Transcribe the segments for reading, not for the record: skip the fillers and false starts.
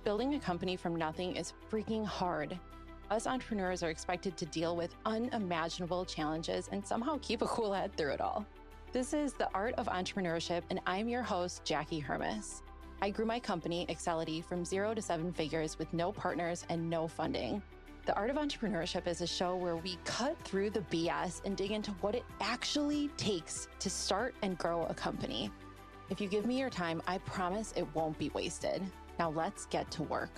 Building a company from nothing is freaking hard. Us entrepreneurs are expected to deal with unimaginable challenges and somehow keep a cool head through it all. This is The Art of Entrepreneurship, and I'm your host, Jackie Hermes. I grew my company, Excelity, from 0 to 7 figures with no partners and no funding. The Art of Entrepreneurship is a show where we cut through the BS and dig into what it actually takes to start and grow a company. If you give me your time, I promise it won't be wasted. Now let's get to work.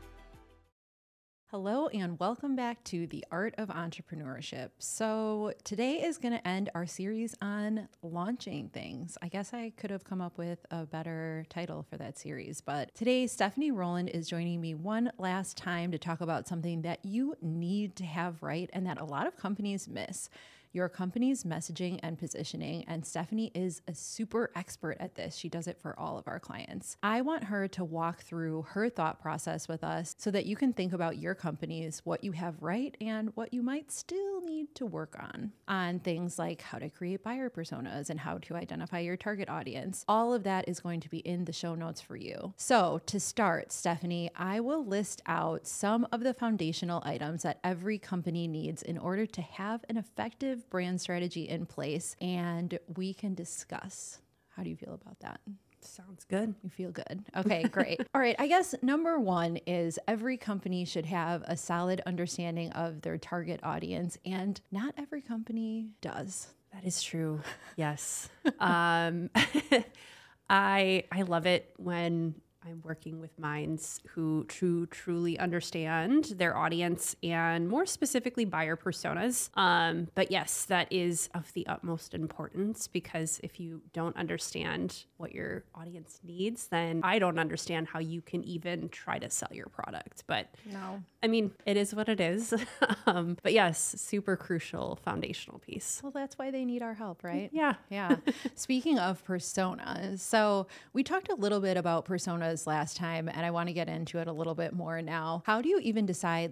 Hello and welcome back to The Art of Entrepreneurship. So today is going to end our series on launching things. I guess I could have come up with a better title for that series, but today Stephanie Rowland is joining me one last time to talk about something that you need to have right and that a lot of companies miss: your company's messaging and positioning. And Stephanie is a super expert at this. She does it for all of our clients. I want her to walk through her thought process with us so that you can think about your companies, what you have right and what you might still need to work on things like how to create buyer personas and how to identify your target audience. All of that is going to be in the show notes for you. So to start, Stephanie, I will list out some of the foundational items that every company needs in order to have an effective brand strategy in place, and we can discuss. How do you feel about that? Sounds good. You feel good. Okay, great. All right. I guess number one is every company should have a solid understanding of their target audience, and not every company does. That is true. Yes. I love it when I'm working with minds who truly understand their audience and more specifically buyer personas. But yes, that is of the utmost importance, because if you don't understand what your audience needs, then I don't understand how you can even try to sell your product. But No. I mean, it is what it is. But yes, super crucial foundational piece. Well, that's why they need our help, right? Yeah. Yeah. Speaking of personas, so we talked a little bit about personas last time, and I want to get into it a little bit more now. How do you even decide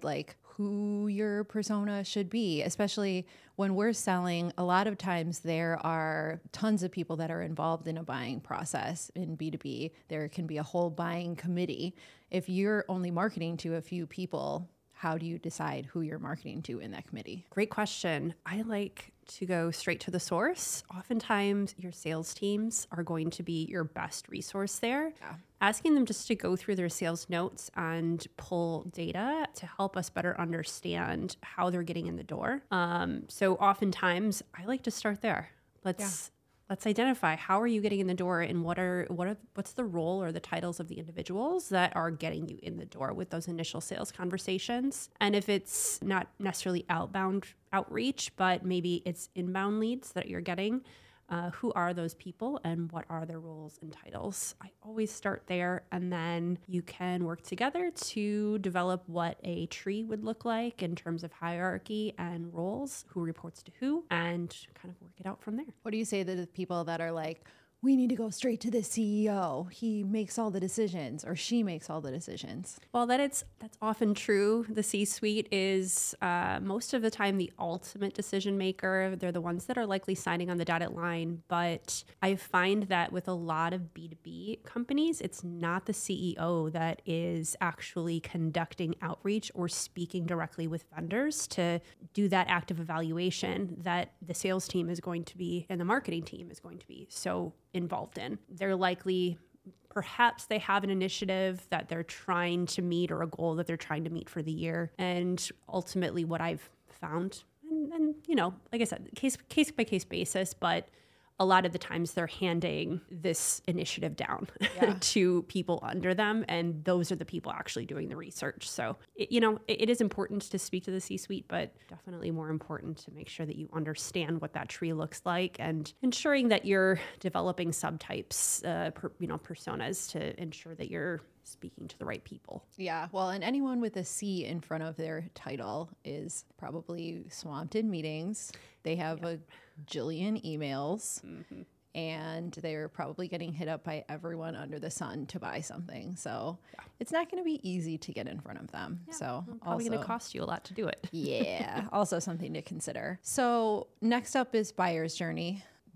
who your persona should be, especially when we're selling? A lot of times there are tons of people that are involved in a buying process. In B2B, there can be a whole buying committee. If you're only marketing to a few people, how do you decide who you're marketing to in that committee? Great question. I like to go straight to the source. Oftentimes, your sales teams are going to be your best resource there. Yeah. Asking them just to go through their sales notes and pull data to help us better understand how they're getting in the door. So oftentimes, I like to start there. Let's identify how are you getting in the door, and what's the role or the titles of the individuals that are getting you in the door with those initial sales conversations. And if it's not necessarily outbound outreach, but maybe it's inbound leads that you're getting, who are those people and what are their roles and titles? I always start there, and then you can work together to develop what a tree would look like in terms of hierarchy and roles, who reports to who, and kind of work it out from there. What do you say to the people that are like, we need to go straight to the CEO. He makes all the decisions, or she makes all the decisions? Well, that's often true. The C-suite is most of the time the ultimate decision maker. They're the ones that are likely signing on the dotted line. But I find that with a lot of B2B companies, it's not the CEO that is actually conducting outreach or speaking directly with vendors to do that active evaluation that the sales team is going to be and the marketing team is going to be so involved in. They're likely, perhaps they have an initiative that they're trying to meet or a goal that they're trying to meet for the year. And ultimately what I've found, and like I said, case by case basis, but a lot of the times they're handing this initiative down to people under them, and those are the people actually doing the research. So, it is important to speak to the C-suite, but definitely more important to make sure that you understand what that tree looks like and ensuring that you're developing subtypes, personas to ensure that you're speaking to the right people. Yeah. Well, and anyone with a C in front of their title is probably swamped in meetings. They have a jillion emails. Mm-hmm. And they're probably getting hit up by everyone under the sun to buy something. So it's not going to be easy to get in front of them. Yeah. So probably going to cost you a lot to do it. Yeah. Also something to consider. So next up is buyer's journey.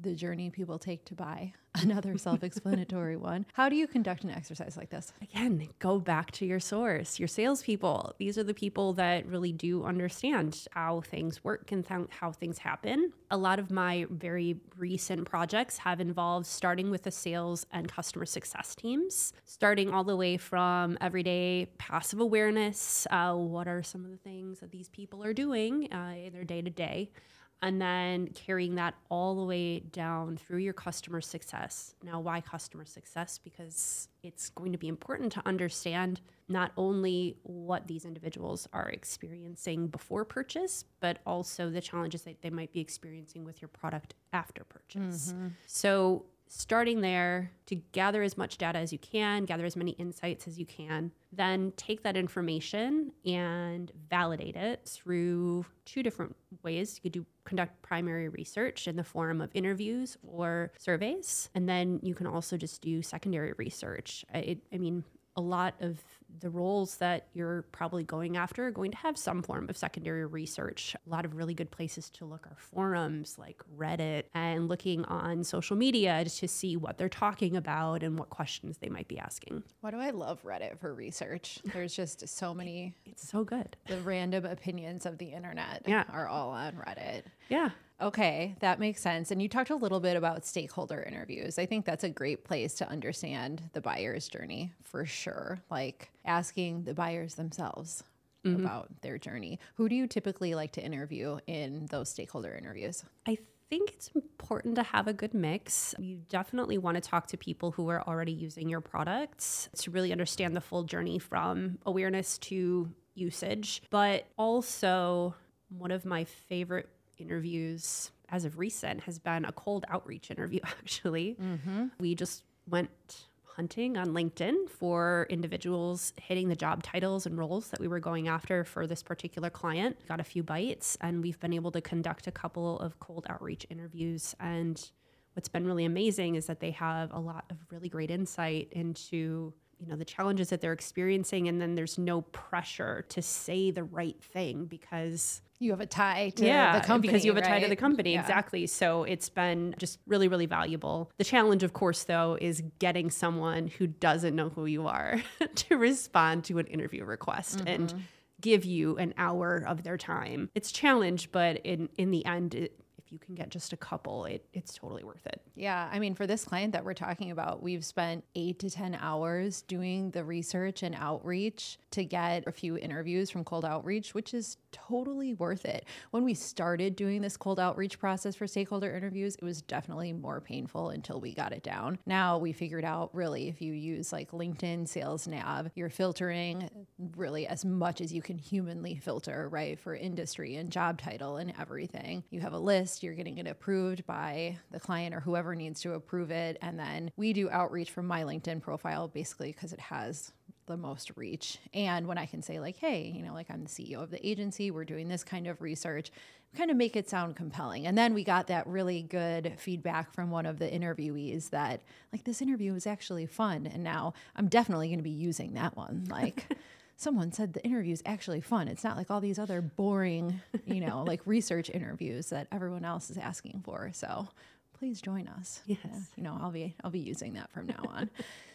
the journey people take to buy. Another self-explanatory one. How do you conduct an exercise like this? Again, go back to your source, your salespeople. These are the people that really do understand how things work and how things happen. A lot of my very recent projects have involved starting with the sales and customer success teams, starting all the way from everyday passive awareness. What are some of the things that these people are doing in their day-to-day? And then carrying that all the way down through your customer success. Now, why customer success? Because it's going to be important to understand not only what these individuals are experiencing before purchase, but also the challenges that they might be experiencing with your product after purchase. So starting there to gather as much data as you can, gather as many insights as you can, then take that information and validate it through two different ways. You could conduct primary research in the form of interviews or surveys, and then you can also just do secondary research. I mean, a lot of the roles that you're probably going after are going to have some form of secondary research. A lot of really good places to look are forums like Reddit and looking on social media to see what they're talking about and what questions they might be asking. Why do I love Reddit for research? There's just so many. It's so good. The random opinions of the internet are all on Reddit. Yeah. Okay, that makes sense. And you talked a little bit about stakeholder interviews. I think that's a great place to understand the buyer's journey for sure. Like asking the buyers themselves about their journey. Who do you typically like to interview in those stakeholder interviews? I think it's important to have a good mix. You definitely want to talk to people who are already using your products to really understand the full journey from awareness to usage. But also, one of my favorite interviews as of recent has been a cold outreach interview, actually. We just went hunting on LinkedIn for individuals hitting the job titles and roles that we were going after for this particular client. Got a few bites, and we've been able to conduct a couple of cold outreach interviews. And what's been really amazing is that they have a lot of really great insight into the challenges that they're experiencing. And then there's no pressure to say the right thing because you have a tie to the company. Because you have a tie to the company. Yeah. Exactly. So it's been just really, really valuable. The challenge, of course, though, is getting someone who doesn't know who you are to respond to an interview request and give you an hour of their time. It's a challenge, but in the end, if you can get just a couple, it's totally worth it. Yeah. I mean, for this client that we're talking about, we've spent 8 to 10 hours doing the research and outreach to get a few interviews from cold outreach, which is totally worth it. When we started doing this cold outreach process for stakeholder interviews, it was definitely more painful until we got it down. Now we figured out really if you use like LinkedIn Sales Nav, you're filtering really as much as you can humanly filter, right? For industry and job title and everything. You have a list, you're getting it approved by the client or whoever needs to approve it. And then we do outreach from my LinkedIn profile basically because it has the most reach. And when I can say like, hey, like I'm the CEO of the agency, we're doing this kind of research, kind of make it sound compelling. And then we got that really good feedback from one of the interviewees that like this interview was actually fun. And now I'm definitely going to be using that one. Like someone said the interview is actually fun. It's not like all these other boring, like research interviews that everyone else is asking for. So please join us. Yes. I'll be using that from now on.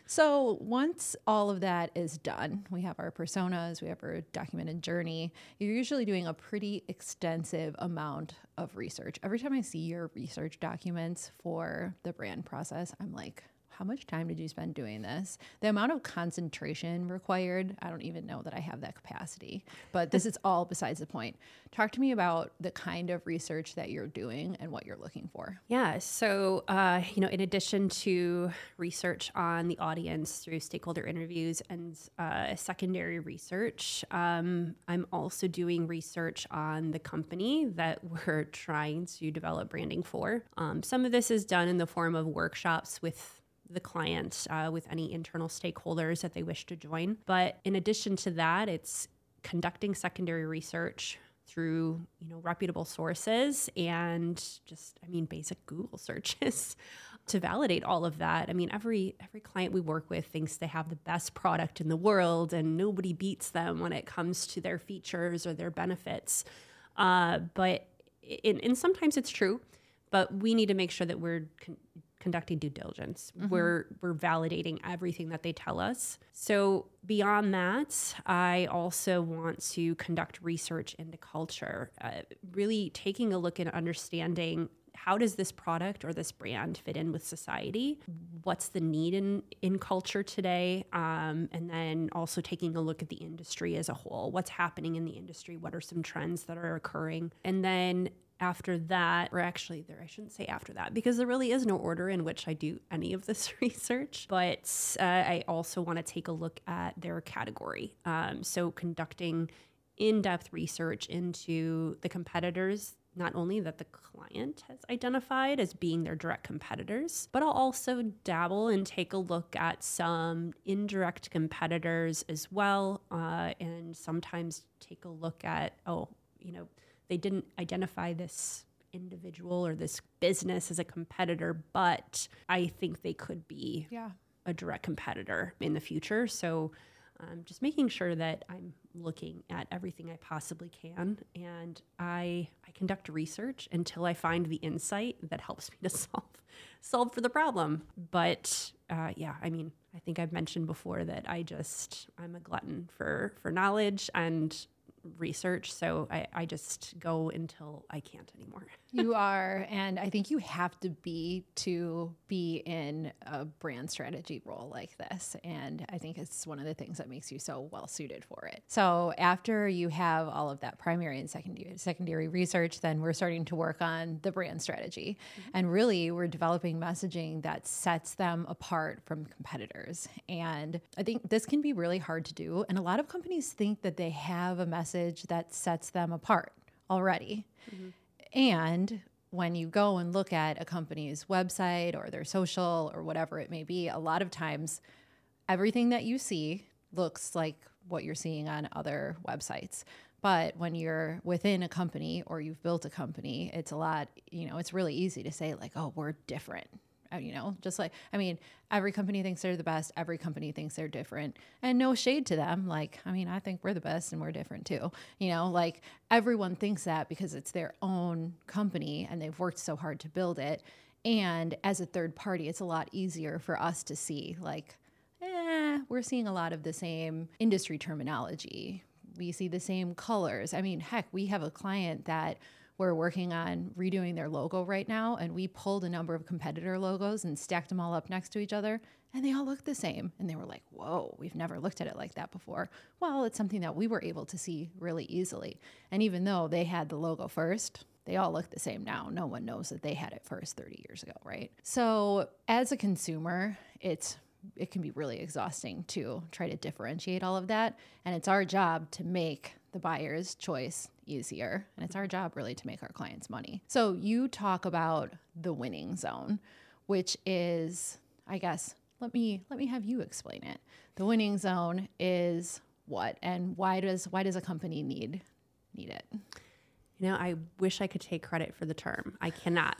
So once all of that is done, we have our personas, we have our documented journey. You're usually doing a pretty extensive amount of research. Every time I see your research documents for the brand process, I'm like, how much time did you spend doing this? The amount of concentration required, I don't even know that I have that capacity, but this is all besides the point. Talk to me about the kind of research that you're doing and what you're looking for. Yeah. So, in addition to research on the audience through stakeholder interviews and secondary research, I'm also doing research on the company that we're trying to develop branding for. Some of this is done in the form of workshops with the client, with any internal stakeholders that they wish to join. But in addition to that, it's conducting secondary research through, reputable sources and just, basic Google searches to validate all of that. Every client we work with thinks they have the best product in the world and nobody beats them when it comes to their features or their benefits. But sometimes it's true. but we need to make sure that we're conducting due diligence. We're validating everything that they tell us. So beyond that, I also want to conduct research into culture, really taking a look and understanding how does this product or this brand fit in with society? What's the need in culture today? And then also taking a look at the industry as a whole. What's happening in the industry? What are some trends that are occurring? And then after that, or actually I shouldn't say after that, because there really is no order in which I do any of this research, but I also want to take a look at their category. So conducting in-depth research into the competitors, not only that the client has identified as being their direct competitors, but I'll also dabble and take a look at some indirect competitors as well, and sometimes take a look at, they didn't identify this individual or this business as a competitor, but I think they could be a direct competitor in the future. So just making sure that I'm looking at everything I possibly can, and I conduct research until I find the insight that helps me to solve for the problem. But I think I've mentioned before that I'm a glutton for knowledge and research, so I just go until I can't anymore. You are, and I think you have to be in a brand strategy role like this, and I think it's one of the things that makes you so well suited for it. So after you have all of that primary and secondary research, then we're starting to work on the brand strategy, and really we're developing messaging that sets them apart from competitors. And I think this can be really hard to do, and a lot of companies think that they have a message that sets them apart already. And when you go and look at a company's website or their social or whatever it may be, a lot of times everything that you see looks like what you're seeing on other websites. But when you're within a company or you've built a company, it's it's really easy to say like, oh, we're different. Every company thinks they're the best. Every company thinks they're different, and no shade to them. I think we're the best and we're different too. Everyone thinks that because it's their own company and they've worked so hard to build it. And as a third party, it's a lot easier for us to see we're seeing a lot of the same industry terminology. We see the same colors. Heck, we have a client that we're working on redoing their logo right now, and we pulled a number of competitor logos and stacked them all up next to each other, and they all look the same. And they were like, whoa, we've never looked at it like that before. Well, it's something that we were able to see really easily. And even though they had the logo first, they all look the same now. No one knows that they had it first 30 years ago, right? So as a consumer, it can be really exhausting to try to differentiate all of that. And it's our job to make the buyer's choice easier. And it's our job really to make our clients money. So you talk about the winning zone, which is, I guess, let me have you explain it. The winning zone is what, and why does a company need it? I wish I could take credit for the term. I cannot.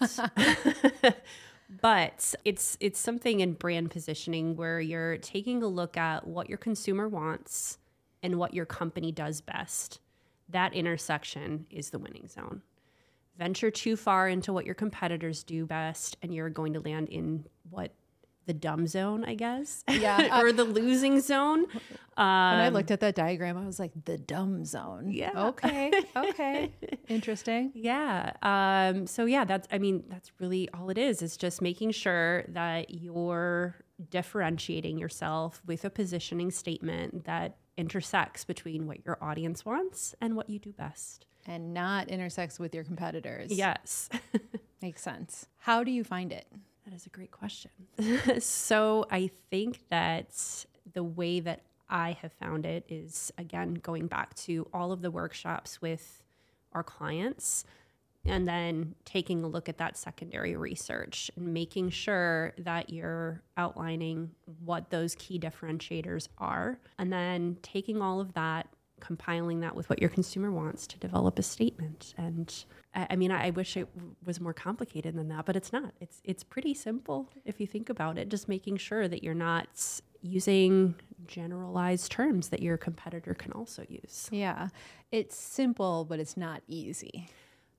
But it's something in brand positioning where you're taking a look at what your consumer wants and what your company does best. That intersection is the winning zone. Venture too far into what your competitors do best, and you're going to land in the dumb zone, I guess. Yeah. Or the losing zone. When I looked at that diagram, I was like, the dumb zone. Yeah. Okay. Interesting. Yeah. That's really all it is. It's just making sure that you're differentiating yourself with a positioning statement that intersects between what your audience wants and what you do best. And not intersects with your competitors. Yes. Makes sense. How do you find it? That is a great question. So I think that the way that I have found it is, again, going back to all of the workshops with our clients and then taking a look at that secondary research and making sure that you're outlining what those key differentiators are, and then taking all of that, compiling that with what your consumer wants to develop a statement. And I wish it was more complicated than that, but it's not. It's pretty simple if you think about it. Just making sure that you're not using generalized terms that your competitor can also use. Yeah. It's simple, but it's not easy.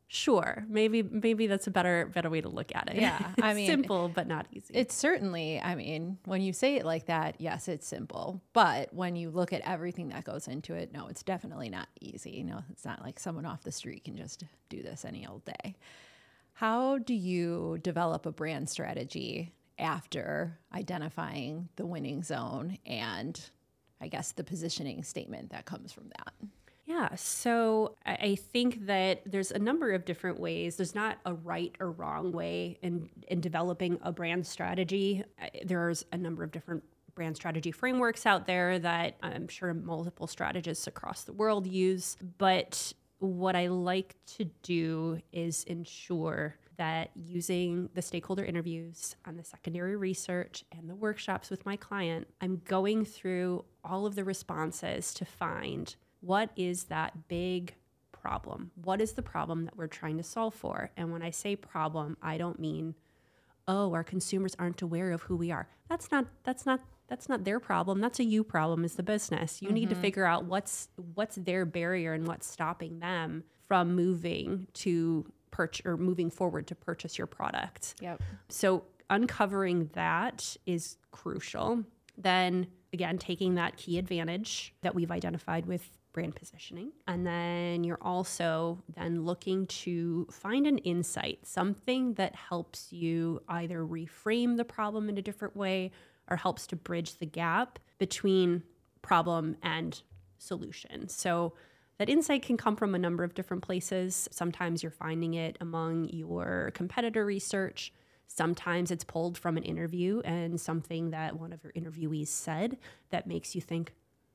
Sure. Maybe that's a better way to look at it. Yeah. I mean, simple, but not easy. It's certainly, I mean, when you say it like that, yes, it's simple. But when you look at everything that goes into it, no, it's definitely not easy. No, it's not like someone off the street can just do this any old day. How do you develop a brand strategy after identifying the winning zone and I guess the positioning statement that comes from that? Yeah, so I think that there's a number of different ways. There's not a right or wrong way in developing a brand strategy. There's a number of different brand strategy frameworks out there that I'm sure multiple strategists across the world use. But what I like to do is ensure that using the stakeholder interviews and the secondary research and the workshops with my client, I'm going through all of the responses to find what is that big problem? What is the problem that we're trying to solve for? And when I say problem, I don't mean, oh, our consumers aren't aware of who we are. That's not their problem. That's a you problem as the business. You need to figure out what's their barrier and what's stopping them from moving forward to purchase your product. Yep. So uncovering that is crucial. Then again, taking that key advantage that we've identified with brand positioning. And then you're also then looking to find an insight, something that helps you either reframe the problem in a different way or helps to bridge the gap between problem and solution. So that insight can come from a number of different places. Sometimes you're finding it among your competitor research. Sometimes it's pulled from an interview and something that one of your interviewees said that makes you think,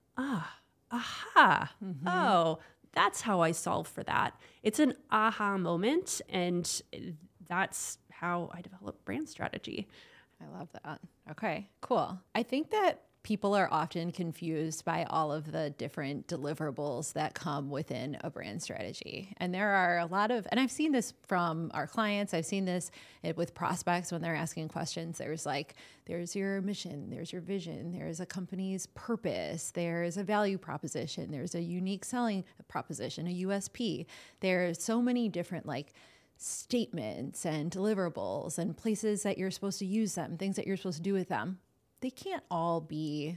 oh, that's how I solve for that. It's an aha moment, and that's how I develop brand strategy. I love that. Okay, cool. I think that people are often confused by all of the different deliverables that come within a brand strategy. And there are a lot of, and I've seen this from our clients, I've seen this with prospects when they're asking questions. There's your mission, there's your vision, there's a company's purpose, there's a value proposition, there's a unique selling proposition, a USP. There's so many different statements and deliverables and places that you're supposed to use them, things that you're supposed to do with them. They can't all be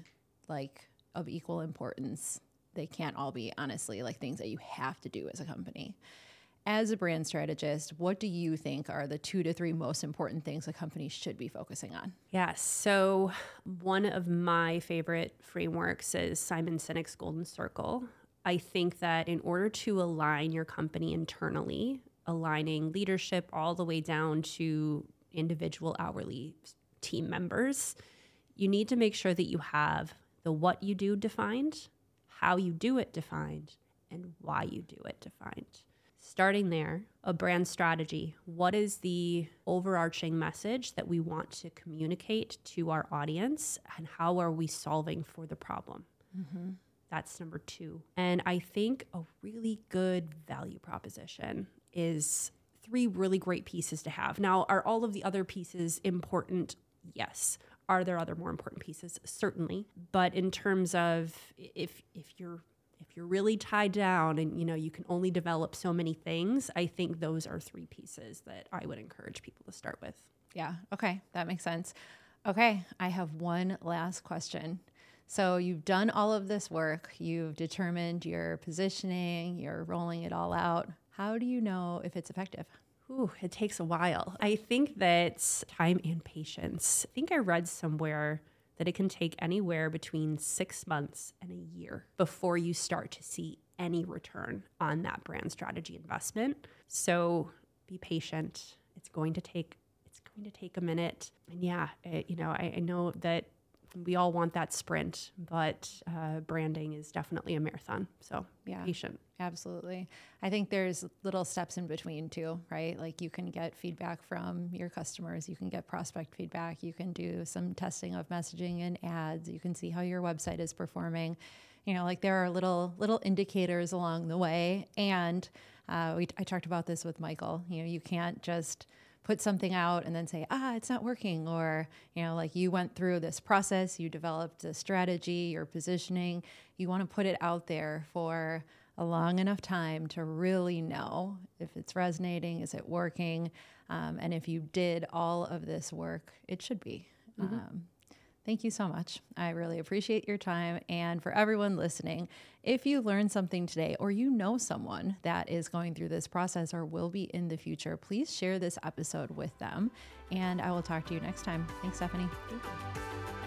of equal importance. They can't all be, honestly, things that you have to do as a company. As a brand strategist, what do you think are the 2 to 3 most important things a company should be focusing on? Yes. So one of my favorite frameworks is Simon Sinek's Golden Circle. I think that in order to align your company internally, aligning leadership all the way down to individual hourly team members, you need to make sure that you have the what you do defined, how you do it defined, and why you do it defined. Starting there, a brand strategy. What is the overarching message that we want to communicate to our audience, and how are we solving for the problem? Mm-hmm. That's number 2. And I think a really good value proposition is 3 really great pieces to have. Now, are all of the other pieces important? Yes. Are there other more important pieces? Certainly. But in terms of if you're really tied down and you can only develop so many things, I think those are 3 pieces that I would encourage people to start with. Yeah. Okay. That makes sense. Okay. I have one last question. So you've done all of this work. You've determined your positioning. You're rolling it all out. How do you know if it's effective? Ooh, it takes a while. I think that time and patience. I think I read somewhere that it can take anywhere between 6 months and a year before you start to see any return on that brand strategy investment. So be patient. It's going to take a minute. And yeah, I know that we all want that sprint, but branding is definitely a marathon. So be patient. Absolutely. I think there's little steps in between too, right? You can get feedback from your customers. You can get prospect feedback. You can do some testing of messaging and ads. You can see how your website is performing. There are little indicators along the way. And I talked about this with Michael. You can't just put something out and then say, it's not working. Or, you went through this process, you developed a strategy, your positioning. You want to put it out there for a long enough time to really know if it's resonating, is it working? And if you did all of this work, it should be. Thank you so much. I really appreciate your time. And for everyone listening, if you learned something today or you know someone that is going through this process or will be in the future, please share this episode with them. And I will talk to you next time. Thanks, Stephanie. Thank you.